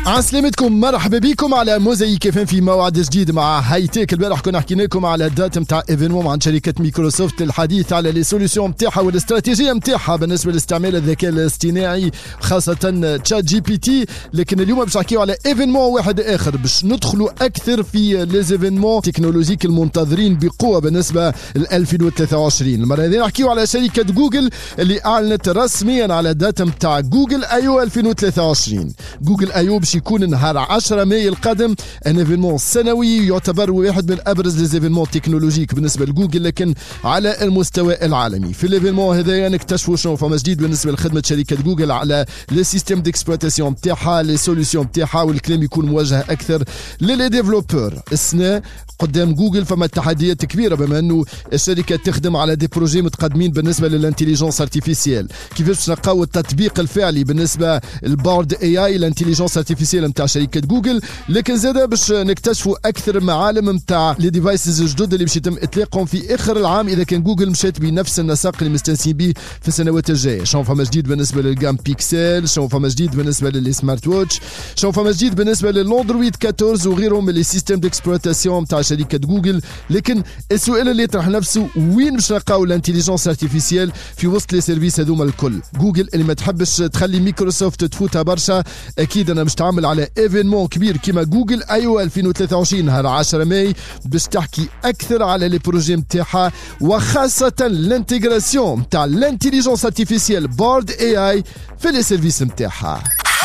عسلامتكم، مرحبا بكم على موزايك اف ام في موعد جديد مع هايتيك. البارح كنا حكينا لكم على دات نتاع ايفينمون عن شركه مايكروسوفت، الحديث على لي سوليسيون نتاعها والاستراتيجيه نتاعها بالنسبه لاستعمال الذكاء الاصطناعي خاصه تشات جي بي تي. لكن اليوم باش نحكيو على ايفينمون واحد اخر باش ندخلوا اكثر في ليزيفينمون تكنولوجيك المنتظرين بقوه بالنسبه ل 2023. المره هذه نحكيو على شركه جوجل اللي اعلنت رسميا على دات نتاع جوجل ايو 2023. جوجل ايو باش يكون نهار 10 ماي القادم، ان ايفينمون سنوي يعتبر واحد من ابرز ليزيفينمون تكنولوجيك بالنسبه لجوجل لكن على المستوى العالمي. في الايفينمون هذايا نكتشفوا شنو فما جديد بالنسبه لخدمه شركه جوجل على لي سيستيم ديكسبلواتاسيون نتاعها، لي سوليسيون نتاعها، والكلام يكون موجه اكثر للي ديفلوبور. السنه قدام جوجل فما تحديات كبيره بما انه الشركه تخدم على دي بروجي متقدمين بالنسبه للانتيليجنس ارتيفيسيال. كيفاش نلقاو التطبيق الفعلي بالنسبه للبورد اي اي الانتيليجنس ارتيفيسيال نتاع شركه جوجل، لكن زاده باش نكتشفوا اكثر معالم نتاع لي ديفايسز الجدد اللي باش يتم اطلاقهم في اخر العام اذا كان جوجل مشات بنفس النسق اللي مستانسين به في السنوات الجايه. شنو فما جديد بالنسبه للجام بيكسل، شنو فما جديد بالنسبه للسمارت ووتش، شنو فما جديد بالنسبه للاندرويد 14 وغيرهم من لي سيستيم ديكسبلواتاسيون نتاع شركه جوجل. لكن السؤال اللي يطرح نفسه وين باش نلقاو الانتيليجنس ارتيفيسيال في وسط لي سيرفيس هذوما الكل؟ جوجل اللي ما تحبش تخلي مايكروسوفت تفوتها برشا، اكيد انا مش تعمل على ايفينمون كبير كيما جوجل ايو 2023 نهار 10 ماي باش تحكي اكثر على لي بروجي نتاعها وخاصه الانتجراسيون نتاع الانتيليجنس ارتيفيسيال بورد اي اي في لي سيرفيس نتاعها.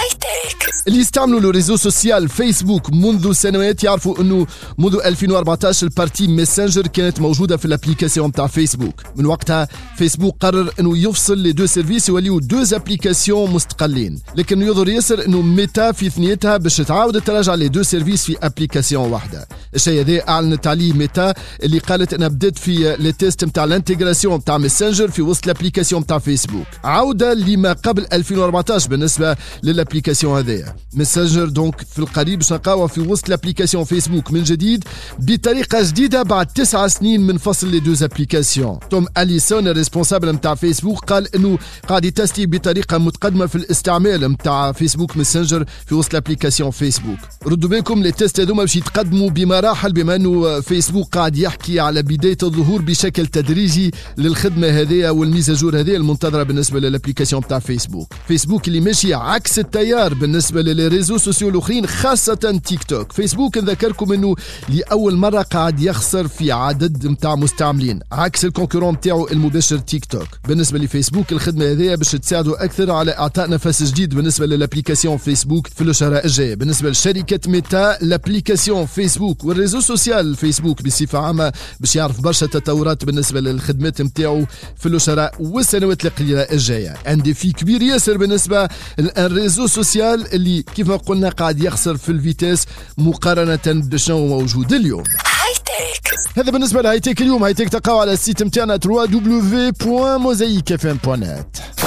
اللي يستعملوا لو ريزو سوسيال فيسبوك منذ سنوات يعرفوا انه منذ 2014 البارتي ميسنجر كانت موجوده في الابليكاسيون نتاع فيسبوك. من وقتها فيسبوك قرر انه يفصل لي دو سيرفيس يوليو دو ابليكاسيون مستقلين، لكن يظهر ياسر انه ميتا في ثنيتها باش تعاود تراجع لي دو سيرفيس في ابليكاسيون واحده. الشيء هذا اعلنت عليه ميتا اللي قالت انها بدات في لي تيست نتاع الانتجراسيون نتاع ميسنجر في وسط الابليكاسيون نتاع فيسبوك، عوده لما قبل 2014 بالنسبه للابليكاسيون هذايا. ميسنجر دونك في القريب باش نلقاوها في وسط الابليكاسيون فيسبوك من جديد بطريقه جديده بعد 9 سنين من فصل لي دو ابليكاسيون. توم اليسون الريسبونسابل نتاع فيسبوك قال انه قاعد يتستي بطريقه متقدمه في الاستعمال نتاع فيسبوك ميسنجر في وسط الابليكاسيون فيسبوك. ردوا بالكم لي تيست هذوما باش يتقدموا بمراحل بما انه فيسبوك قاعد يحكي على بدايه الظهور بشكل تدريجي للخدمه هذه والميزاجور هذه المنتظره بالنسبه للابليكاسيون نتاع فيسبوك. فيسبوك اللي ماشي عكس التيار بالنسبه للي ريزو سوسيو الاخرين خاصه تيك توك. فيسبوك نذكركم انه لاول مره قاعد يخسر في عدد نتاع مستعملين عكس الكونكورون نتاعو المباشر تيك توك. بالنسبه لفيسبوك الخدمه هذه باش تساعدوا اكثر على اعطاء نفس جديد بالنسبه للابليكاسيون فيسبوك في الشهر الجاي. بالنسبه لشركه ميتا الابليكاسيون فيسبوك والريزو سوسيال فيسبوك بصفه عامه باش يعرف برشا تطورات بالنسبه للخدمات نتاعو في الشهر والسنوات القليله الجايه. عندي في كبير ياسر بالنسبه للريزو سوسيال اللي كيف ما قلنا قاعد يخسر في الفيتاس مقارنة بشنو موجود اليوم. هذا بالنسبة لهايتيك اليوم. هايتيك تلقاو على السيت متاعنا www.mosaicfm.net.